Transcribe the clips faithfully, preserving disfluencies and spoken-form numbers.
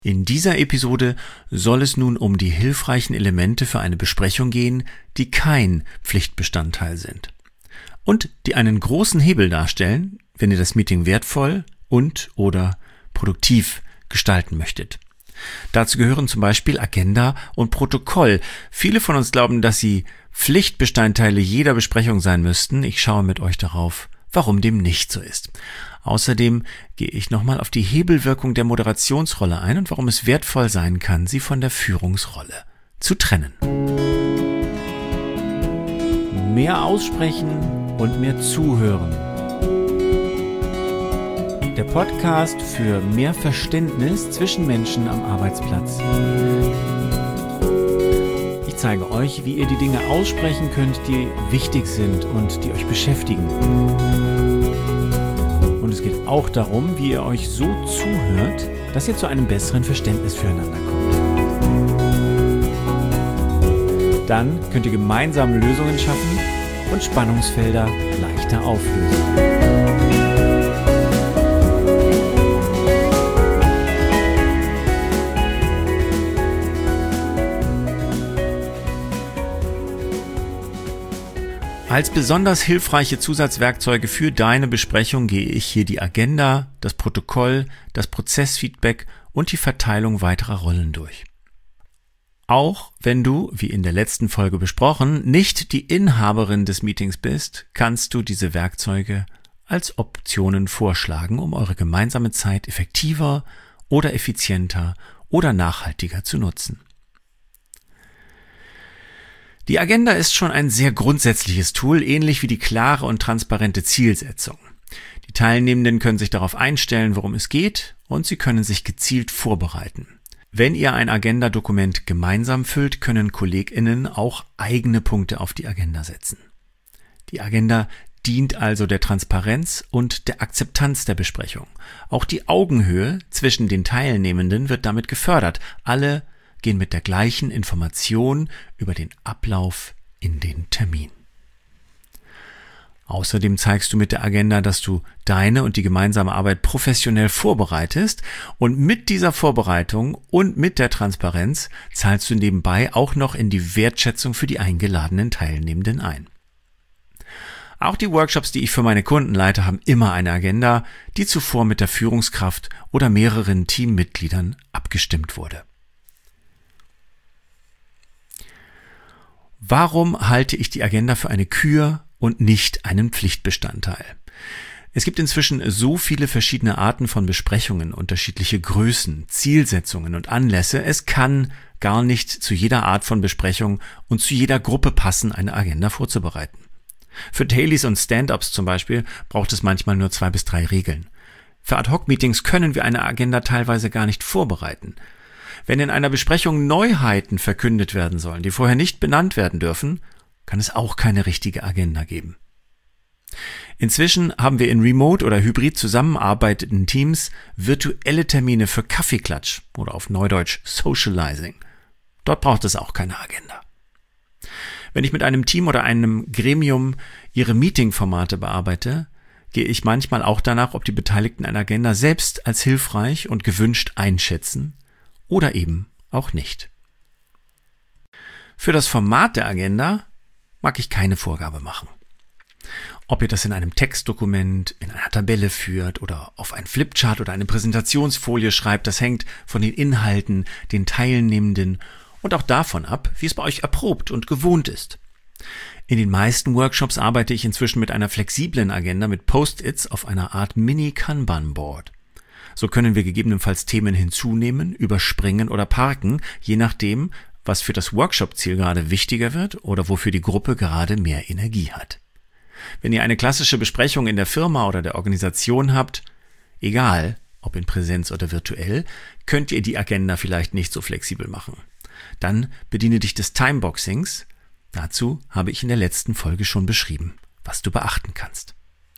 In dieser Episode soll es nun um die hilfreichen Elemente für eine Besprechung gehen, die kein Pflichtbestandteil sind und die einen großen Hebel darstellen, wenn ihr das Meeting wertvoll und oder produktiv gestalten möchtet. Dazu gehören zum Beispiel Agenda und Protokoll. Viele von uns glauben, dass sie Pflichtbestandteile jeder Besprechung sein müssten. Ich schaue mit euch darauf, warum dem nicht so ist. Außerdem gehe ich nochmal auf die Hebelwirkung der Moderationsrolle ein und warum es wertvoll sein kann, sie von der Führungsrolle zu trennen. Mehr aussprechen und mehr zuhören. Der Podcast für mehr Verständnis zwischen Menschen am Arbeitsplatz. Ich zeige euch, wie ihr die Dinge aussprechen könnt, die wichtig sind und die euch beschäftigen. Und es geht auch darum, wie ihr euch so zuhört, dass ihr zu einem besseren Verständnis füreinander kommt. Dann könnt ihr gemeinsam Lösungen schaffen und Spannungsfelder leichter auflösen. Als besonders hilfreiche Zusatzwerkzeuge für deine Besprechung gehe ich hier die Agenda, das Protokoll, das Prozessfeedback und die Verteilung weiterer Rollen durch. Auch wenn du, wie in der letzten Folge besprochen, nicht die Inhaberin des Meetings bist, kannst du diese Werkzeuge als Optionen vorschlagen, um eure gemeinsame Zeit effektiver oder effizienter oder nachhaltiger zu nutzen. Die Agenda ist schon ein sehr grundsätzliches Tool, ähnlich wie die klare und transparente Zielsetzung. Die Teilnehmenden können sich darauf einstellen, worum es geht, und sie können sich gezielt vorbereiten. Wenn ihr ein Agenda-Dokument gemeinsam füllt, können KollegInnen auch eigene Punkte auf die Agenda setzen. Die Agenda dient also der Transparenz und der Akzeptanz der Besprechung. Auch die Augenhöhe zwischen den Teilnehmenden wird damit gefördert. Alle gehen mit der gleichen Information über den Ablauf in den Termin. Außerdem zeigst du mit der Agenda, dass du deine und die gemeinsame Arbeit professionell vorbereitest, und mit dieser Vorbereitung und mit der Transparenz zahlst du nebenbei auch noch in die Wertschätzung für die eingeladenen Teilnehmenden ein. Auch die Workshops, die ich für meine Kunden leite, haben immer eine Agenda, die zuvor mit der Führungskraft oder mehreren Teammitgliedern abgestimmt wurde. Warum halte ich die Agenda für eine Kür und nicht einen Pflichtbestandteil? Es gibt inzwischen so viele verschiedene Arten von Besprechungen, unterschiedliche Größen, Zielsetzungen und Anlässe. Es kann gar nicht zu jeder Art von Besprechung und zu jeder Gruppe passen, eine Agenda vorzubereiten. Für Dailies und Stand-ups zum Beispiel braucht es manchmal nur zwei bis drei Regeln. Für Ad-Hoc-Meetings können wir eine Agenda teilweise gar nicht vorbereiten. Wenn in einer Besprechung Neuheiten verkündet werden sollen, die vorher nicht benannt werden dürfen, kann es auch keine richtige Agenda geben. Inzwischen haben wir in remote oder hybrid zusammenarbeitenden Teams virtuelle Termine für Kaffeeklatsch oder auf Neudeutsch Socializing. Dort braucht es auch keine Agenda. Wenn ich mit einem Team oder einem Gremium ihre Meetingformate bearbeite, gehe ich manchmal auch danach, ob die Beteiligten eine Agenda selbst als hilfreich und gewünscht einschätzen oder eben auch nicht. Für das Format der Agenda mag ich keine Vorgabe machen. Ob ihr das in einem Textdokument, in einer Tabelle führt oder auf einen Flipchart oder eine Präsentationsfolie schreibt, das hängt von den Inhalten, den Teilnehmenden und auch davon ab, wie es bei euch erprobt und gewohnt ist. In den meisten Workshops arbeite ich inzwischen mit einer flexiblen Agenda mit Post-its auf einer Art Mini-Kanban-Board. So können wir gegebenenfalls Themen hinzunehmen, überspringen oder parken, je nachdem, was für das Workshop-Ziel gerade wichtiger wird oder wofür die Gruppe gerade mehr Energie hat. Wenn ihr eine klassische Besprechung in der Firma oder der Organisation habt, egal ob in Präsenz oder virtuell, könnt ihr die Agenda vielleicht nicht so flexibel machen. Dann bediene dich des Timeboxings. Dazu habe ich in der letzten Folge schon beschrieben, was du beachten kannst.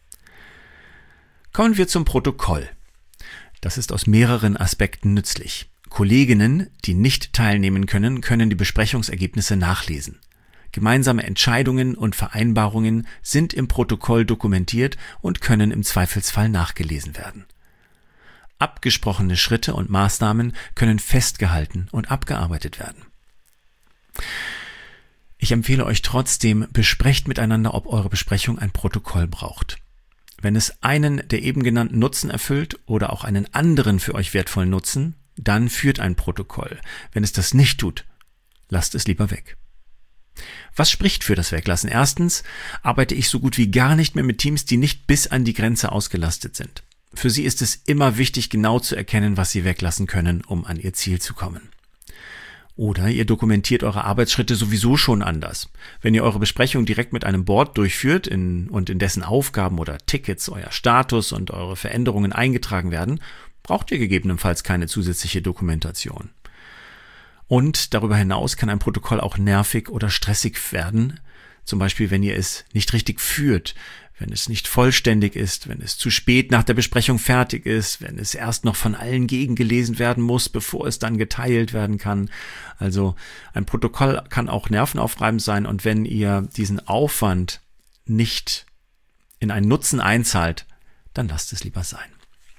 Kommen wir zum Protokoll. Das ist aus mehreren Aspekten nützlich. Kolleginnen, die nicht teilnehmen können, können die Besprechungsergebnisse nachlesen. Gemeinsame Entscheidungen und Vereinbarungen sind im Protokoll dokumentiert und können im Zweifelsfall nachgelesen werden. Abgesprochene Schritte und Maßnahmen können festgehalten und abgearbeitet werden. Ich empfehle euch trotzdem, besprecht miteinander, ob eure Besprechung ein Protokoll braucht. Wenn es einen der eben genannten Nutzen erfüllt oder auch einen anderen für euch wertvollen Nutzen, dann führt ein Protokoll. Wenn es das nicht tut, lasst es lieber weg. Was spricht für das Weglassen? Erstens arbeite ich so gut wie gar nicht mehr mit Teams, die nicht bis an die Grenze ausgelastet sind. Für sie ist es immer wichtig, genau zu erkennen, was sie weglassen können, um an ihr Ziel zu kommen. Oder ihr dokumentiert eure Arbeitsschritte sowieso schon anders. Wenn ihr eure Besprechung direkt mit einem Board durchführt in, und in dessen Aufgaben oder Tickets euer Status und eure Veränderungen eingetragen werden, braucht ihr gegebenenfalls keine zusätzliche Dokumentation. Und darüber hinaus kann ein Protokoll auch nervig oder stressig werden, zum Beispiel wenn ihr es nicht richtig führt, wenn es nicht vollständig ist, wenn es zu spät nach der Besprechung fertig ist, wenn es erst noch von allen gegengelesen werden muss, bevor es dann geteilt werden kann. Also ein Protokoll kann auch nervenaufreibend sein, und wenn ihr diesen Aufwand nicht in einen Nutzen einzahlt, dann lasst es lieber sein.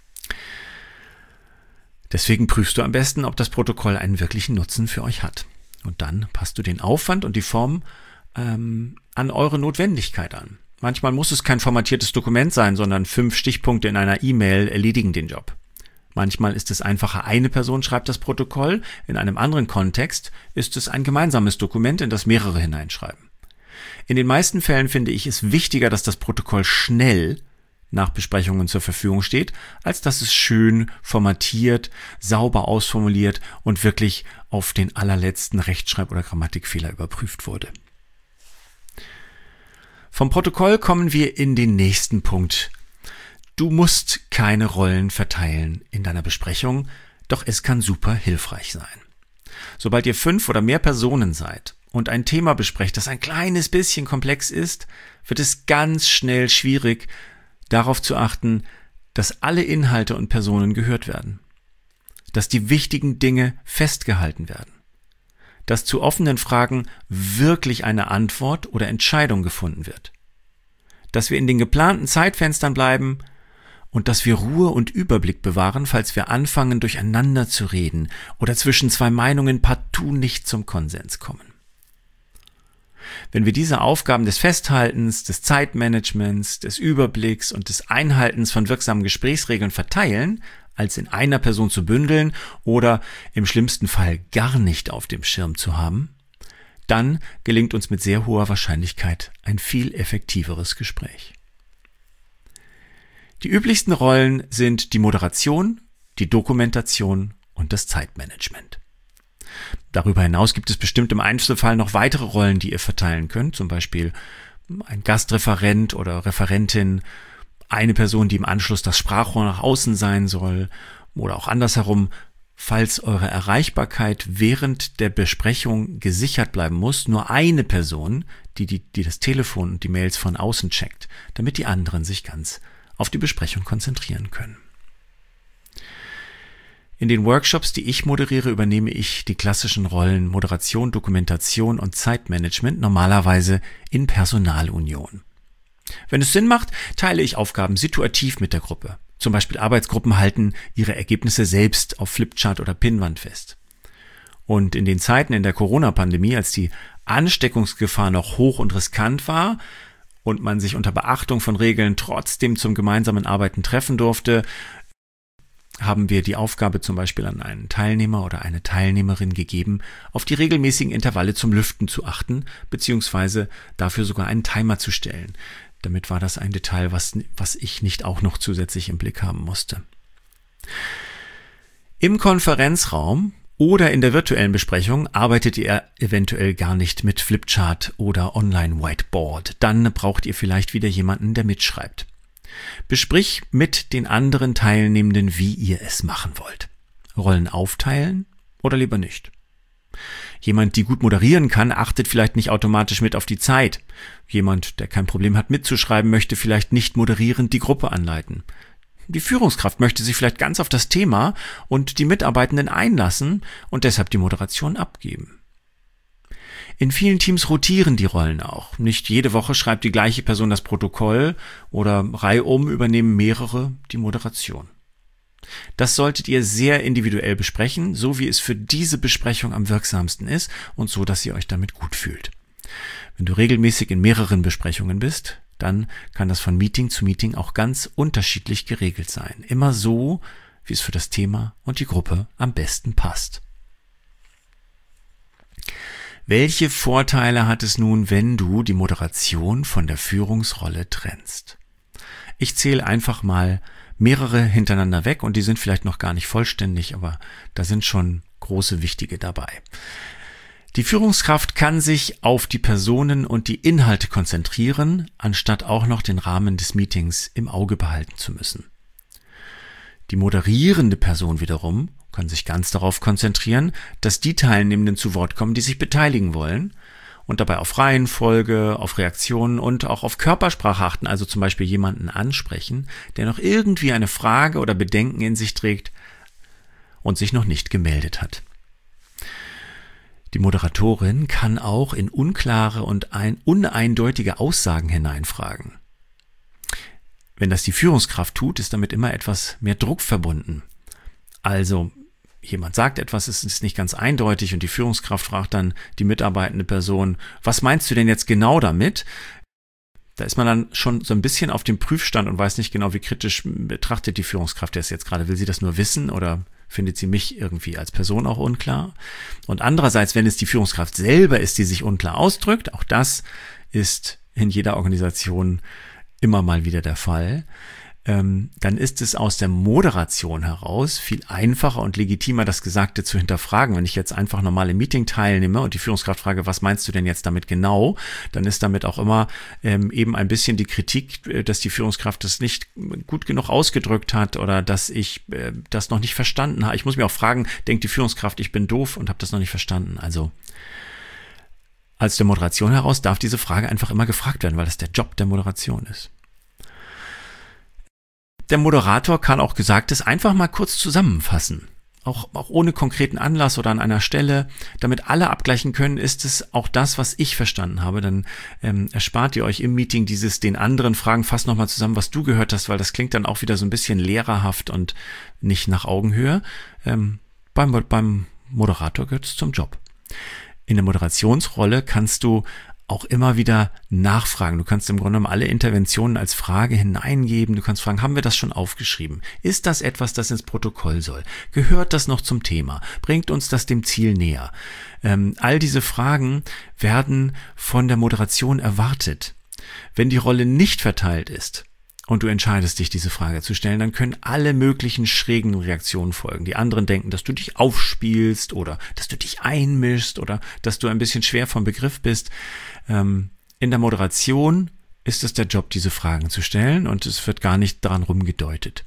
Deswegen prüfst du am besten, ob das Protokoll einen wirklichen Nutzen für euch hat. Und dann passt du den Aufwand und die Form ähm, an eure Notwendigkeit an. Manchmal muss es kein formatiertes Dokument sein, sondern fünf Stichpunkte in einer E-Mail erledigen den Job. Manchmal ist es einfacher, eine Person schreibt das Protokoll, in einem anderen Kontext ist es ein gemeinsames Dokument, in das mehrere hineinschreiben. In den meisten Fällen finde ich es wichtiger, dass das Protokoll schnell nach Besprechungen zur Verfügung steht, als dass es schön formatiert, sauber ausformuliert und wirklich auf den allerletzten Rechtschreib- oder Grammatikfehler überprüft wurde. Vom Protokoll kommen wir in den nächsten Punkt. Du musst keine Rollen verteilen in deiner Besprechung, doch es kann super hilfreich sein. Sobald ihr fünf oder mehr Personen seid und ein Thema besprecht, das ein kleines bisschen komplex ist, wird es ganz schnell schwierig, darauf zu achten, dass alle Inhalte und Personen gehört werden, dass die wichtigen Dinge festgehalten werden, dass zu offenen Fragen wirklich eine Antwort oder Entscheidung gefunden wird, dass wir in den geplanten Zeitfenstern bleiben und dass wir Ruhe und Überblick bewahren, falls wir anfangen, durcheinander zu reden oder zwischen zwei Meinungen partout nicht zum Konsens kommen. Wenn wir diese Aufgaben des Festhaltens, des Zeitmanagements, des Überblicks und des Einhaltens von wirksamen Gesprächsregeln verteilen, als in einer Person zu bündeln oder im schlimmsten Fall gar nicht auf dem Schirm zu haben, dann gelingt uns mit sehr hoher Wahrscheinlichkeit ein viel effektiveres Gespräch. Die üblichsten Rollen sind die Moderation, die Dokumentation und das Zeitmanagement. Darüber hinaus gibt es bestimmt im Einzelfall noch weitere Rollen, die ihr verteilen könnt, zum Beispiel ein Gastreferent oder Referentin, eine Person, die im Anschluss das Sprachrohr nach außen sein soll, oder auch andersherum, falls eure Erreichbarkeit während der Besprechung gesichert bleiben muss, nur eine Person, die, die, die das Telefon und die Mails von außen checkt, damit die anderen sich ganz auf die Besprechung konzentrieren können. In den Workshops, die ich moderiere, übernehme ich die klassischen Rollen Moderation, Dokumentation und Zeitmanagement normalerweise in Personalunion. Wenn es Sinn macht, teile ich Aufgaben situativ mit der Gruppe. Zum Beispiel Arbeitsgruppen halten ihre Ergebnisse selbst auf Flipchart oder Pinnwand fest. Und in den Zeiten in der Corona-Pandemie, als die Ansteckungsgefahr noch hoch und riskant war und man sich unter Beachtung von Regeln trotzdem zum gemeinsamen Arbeiten treffen durfte, haben wir die Aufgabe zum Beispiel an einen Teilnehmer oder eine Teilnehmerin gegeben, auf die regelmäßigen Intervalle zum Lüften zu achten, beziehungsweise dafür sogar einen Timer zu stellen. Damit war das ein Detail, was, was ich nicht auch noch zusätzlich im Blick haben musste. Im Konferenzraum oder in der virtuellen Besprechung arbeitet ihr eventuell gar nicht mit Flipchart oder Online-Whiteboard. Dann braucht ihr vielleicht wieder jemanden, der mitschreibt. Besprich mit den anderen Teilnehmenden, wie ihr es machen wollt. Rollen aufteilen oder lieber nicht. Jemand, die gut moderieren kann, achtet vielleicht nicht automatisch mit auf die Zeit. Jemand, der kein Problem hat mitzuschreiben, möchte vielleicht nicht moderierend die Gruppe anleiten. Die Führungskraft möchte sich vielleicht ganz auf das Thema und die Mitarbeitenden einlassen und deshalb die Moderation abgeben. In vielen Teams rotieren die Rollen auch. Nicht jede Woche schreibt die gleiche Person das Protokoll oder reihum übernehmen mehrere die Moderation. Das solltet ihr sehr individuell besprechen, so wie es für diese Besprechung am wirksamsten ist und so, dass ihr euch damit gut fühlt. Wenn du regelmäßig in mehreren Besprechungen bist, dann kann das von Meeting zu Meeting auch ganz unterschiedlich geregelt sein. Immer so, wie es für das Thema und die Gruppe am besten passt. Welche Vorteile hat es nun, wenn du die Moderation von der Führungsrolle trennst? Ich zähle einfach mal mehrere hintereinander weg und die sind vielleicht noch gar nicht vollständig, aber da sind schon große wichtige dabei. Die Führungskraft kann sich auf die Personen und die Inhalte konzentrieren, anstatt auch noch den Rahmen des Meetings im Auge behalten zu müssen. Die moderierende Person wiederum kann sich ganz darauf konzentrieren, dass die Teilnehmenden zu Wort kommen, die sich beteiligen wollen und dabei auf Reihenfolge, auf Reaktionen und auch auf Körpersprache achten, also zum Beispiel jemanden ansprechen, der noch irgendwie eine Frage oder Bedenken in sich trägt und sich noch nicht gemeldet hat. Die Moderatorin kann auch in unklare und ein uneindeutige Aussagen hineinfragen. Wenn das die Führungskraft tut, ist damit immer etwas mehr Druck verbunden. Also jemand sagt etwas, es ist nicht ganz eindeutig und die Führungskraft fragt dann die mitarbeitende Person, was meinst du denn jetzt genau damit? Da ist man dann schon so ein bisschen auf dem Prüfstand und weiß nicht genau, wie kritisch betrachtet die Führungskraft das jetzt gerade. Will sie das nur wissen oder findet sie mich irgendwie als Person auch unklar? Und andererseits, wenn es die Führungskraft selber ist, die sich unklar ausdrückt, auch das ist in jeder Organisation immer mal wieder der Fall, ähm, dann ist es aus der Moderation heraus viel einfacher und legitimer, das Gesagte zu hinterfragen. Wenn ich jetzt einfach normal im Meeting teilnehme und die Führungskraft frage, was meinst du denn jetzt damit genau, dann ist damit auch immer ähm, eben ein bisschen die Kritik, äh, dass die Führungskraft das nicht gut genug ausgedrückt hat oder dass ich äh, das noch nicht verstanden habe. Ich muss mir auch fragen, denkt die Führungskraft, ich bin doof und habe das noch nicht verstanden. Also aus der Moderation heraus darf diese Frage einfach immer gefragt werden, weil das der Job der Moderation ist. Der Moderator kann auch Gesagtes einfach mal kurz zusammenfassen. Auch, auch ohne konkreten Anlass oder an einer Stelle, damit alle abgleichen können, ist es auch das, was ich verstanden habe. Dann ähm, erspart ihr euch im Meeting dieses den anderen Fragen, fast nochmal zusammen, was du gehört hast, weil das klingt dann auch wieder so ein bisschen lehrerhaft und nicht nach Augenhöhe. Ähm, beim, beim Moderator gehört es zum Job. In der Moderationsrolle kannst du auch immer wieder nachfragen. Du kannst im Grunde genommen alle Interventionen als Frage hineingeben. Du kannst fragen, haben wir das schon aufgeschrieben? Ist das etwas, das ins Protokoll soll? Gehört das noch zum Thema? Bringt uns das dem Ziel näher? Ähm, all diese Fragen werden von der Moderation erwartet. Wenn die Rolle nicht verteilt ist und du entscheidest dich, diese Frage zu stellen, dann können alle möglichen schrägen Reaktionen folgen. Die anderen denken, dass du dich aufspielst oder dass du dich einmischst oder dass du ein bisschen schwer vom Begriff bist. In der Moderation ist es der Job, diese Fragen zu stellen und es wird gar nicht daran rumgedeutet.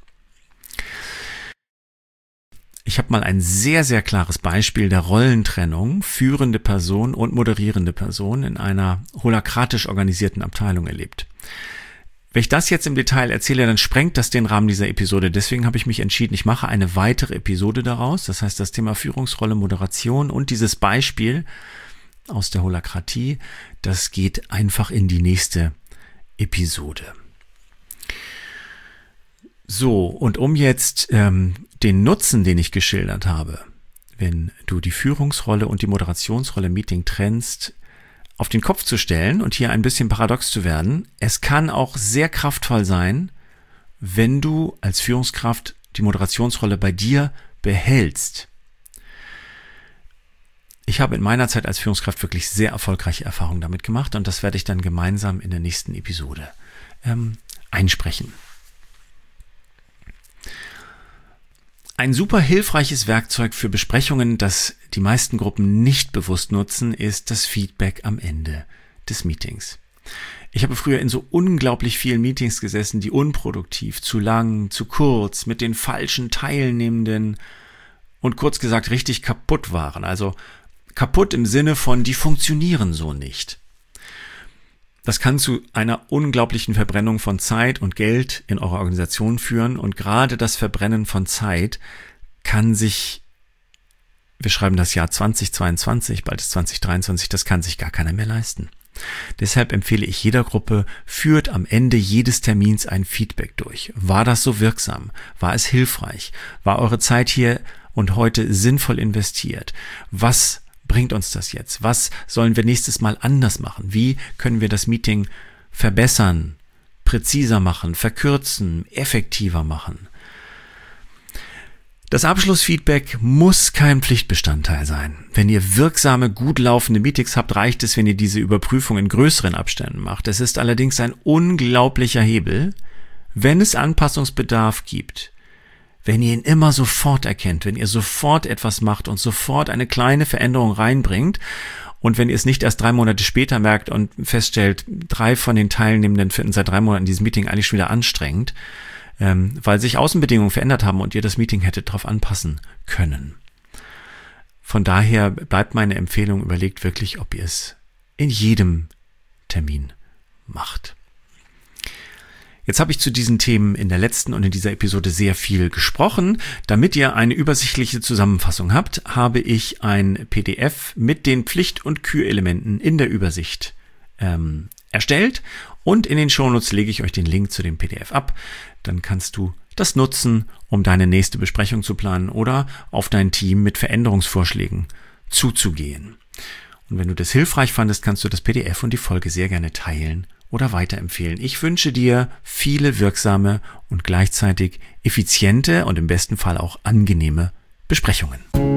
Ich habe mal ein sehr, sehr klares Beispiel der Rollentrennung führende Person und moderierende Person in einer holakratisch organisierten Abteilung erlebt. Wenn ich das jetzt im Detail erzähle, dann sprengt das den Rahmen dieser Episode. Deswegen habe ich mich entschieden, ich mache eine weitere Episode daraus. Das heißt, das Thema Führungsrolle, Moderation und dieses Beispiel aus der Holakratie, das geht einfach in die nächste Episode. So, und um jetzt ähm, den Nutzen, den ich geschildert habe, wenn du die Führungsrolle und die Moderationsrolle im Meeting trennst, auf den Kopf zu stellen und hier ein bisschen paradox zu werden, es kann auch sehr kraftvoll sein, wenn du als Führungskraft die Moderationsrolle bei dir behältst. Ich habe in meiner Zeit als Führungskraft wirklich sehr erfolgreiche Erfahrungen damit gemacht und das werde ich dann gemeinsam in der nächsten Episode ähm, einsprechen. Ein super hilfreiches Werkzeug für Besprechungen, das die meisten Gruppen nicht bewusst nutzen, ist das Feedback am Ende des Meetings. Ich habe früher in so unglaublich vielen Meetings gesessen, die unproduktiv, zu lang, zu kurz, mit den falschen Teilnehmenden und kurz gesagt richtig kaputt waren. Also kaputt im Sinne von, die funktionieren so nicht. Das kann zu einer unglaublichen Verbrennung von Zeit und Geld in eurer Organisation führen und gerade das Verbrennen von Zeit kann sich, wir schreiben das Jahr zwanzig zweiundzwanzig, bald ist zwanzig dreiundzwanzig, das kann sich gar keiner mehr leisten. Deshalb empfehle ich jeder Gruppe, führt am Ende jedes Termins ein Feedback durch. War das so wirksam? War es hilfreich? War eure Zeit hier und heute sinnvoll investiert? Was bringt uns das jetzt? Was sollen wir nächstes Mal anders machen? Wie können wir das Meeting verbessern, präziser machen, verkürzen, effektiver machen? Das Abschlussfeedback muss kein Pflichtbestandteil sein. Wenn ihr wirksame, gut laufende Meetings habt, reicht es, wenn ihr diese Überprüfung in größeren Abständen macht. Es ist allerdings ein unglaublicher Hebel, wenn es Anpassungsbedarf gibt. Wenn ihr ihn immer sofort erkennt, wenn ihr sofort etwas macht und sofort eine kleine Veränderung reinbringt und wenn ihr es nicht erst drei Monate später merkt und feststellt, drei von den Teilnehmenden finden seit drei Monaten dieses Meeting eigentlich schon wieder anstrengend, ähm, weil sich Außenbedingungen verändert haben und ihr das Meeting hättet darauf anpassen können. Von daher bleibt meine Empfehlung, überlegt wirklich, ob ihr es in jedem Termin macht. Jetzt habe ich zu diesen Themen in der letzten und in dieser Episode sehr viel gesprochen. Damit ihr eine übersichtliche Zusammenfassung habt, habe ich ein P D F mit den Pflicht- und Kürelementen in der Übersicht ähm, erstellt und in den Shownotes lege ich euch den Link zu dem P D F ab. Dann kannst du das nutzen, um deine nächste Besprechung zu planen oder auf dein Team mit Veränderungsvorschlägen zuzugehen. Und wenn du das hilfreich fandest, kannst du das P D F und die Folge sehr gerne teilen oder weiterempfehlen. Ich wünsche dir viele wirksame und gleichzeitig effiziente und im besten Fall auch angenehme Besprechungen.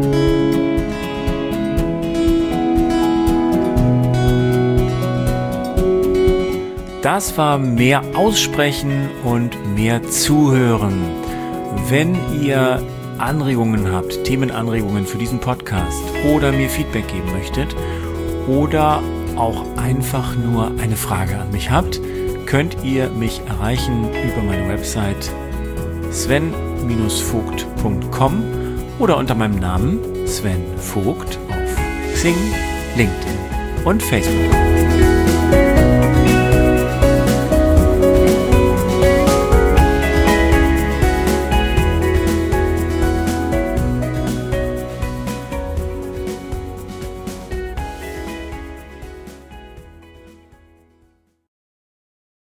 Das war mehr Aussprechen und mehr Zuhören. Wenn ihr Anregungen habt, Themenanregungen für diesen Podcast oder mir Feedback geben möchtet oder auch einfach nur eine Frage an mich habt, könnt ihr mich erreichen über meine Website sven vogt punkt com oder unter meinem Namen Sven Vogt auf Xing, LinkedIn und Facebook.